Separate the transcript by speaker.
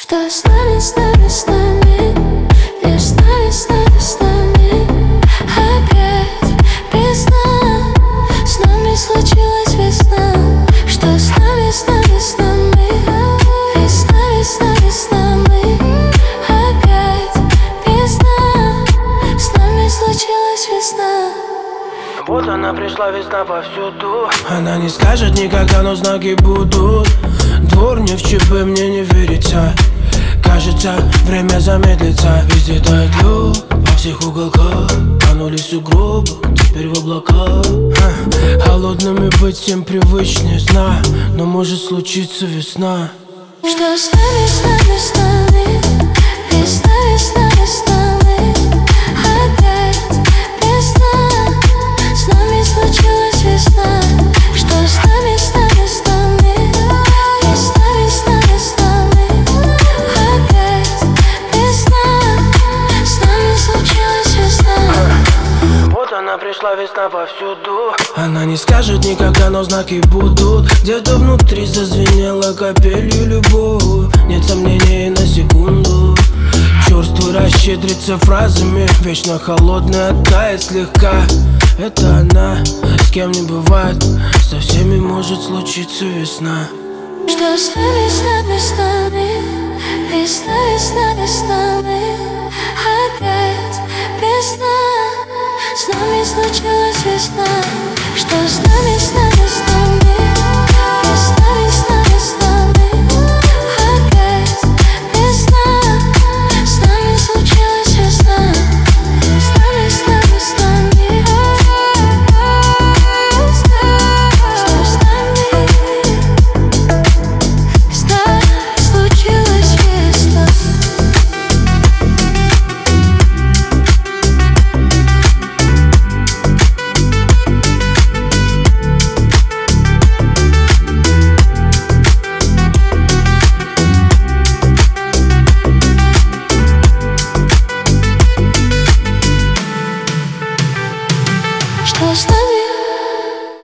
Speaker 1: Что с нами, с нами, с нами, весна, весна, веснами. Опять весна, с нами случилась весна. Что с нами, с нами, с нами, весна, весна, веснами. Опять весна, с нами случилась весна.
Speaker 2: Вот она пришла, весна повсюду. Она не скажет никогда, но знаки будут. Двор не в ЧП, мне не верится. Кажется, время замедлится. Везде тает лед, во всех уголках. Канули сугробы, теперь в облаках. Холодными быть всем привычнее сна. Но может случиться весна.
Speaker 1: Что с нами, с нами, с нами, весна, весна, веснами. Опять весна, с нами случилась весна. Что с нами, с нами, с нами, весна, весна, веснами. Опять весна, с нами случилась весна.
Speaker 2: Вот она пришла, весна повсюду. Она не скажет никогда, но знаки будут. Где-то внутри зазвенела капелью любовь. Нет сомнений на секунду. Черствый расщедрится фразами. Вечно холодная тает слегка. Это она, с кем не бывает. Со всеми может случиться весна.
Speaker 1: Что с нами, с нами, с нами, весна, весна, веснами. Опять весна, с нами случилась весна.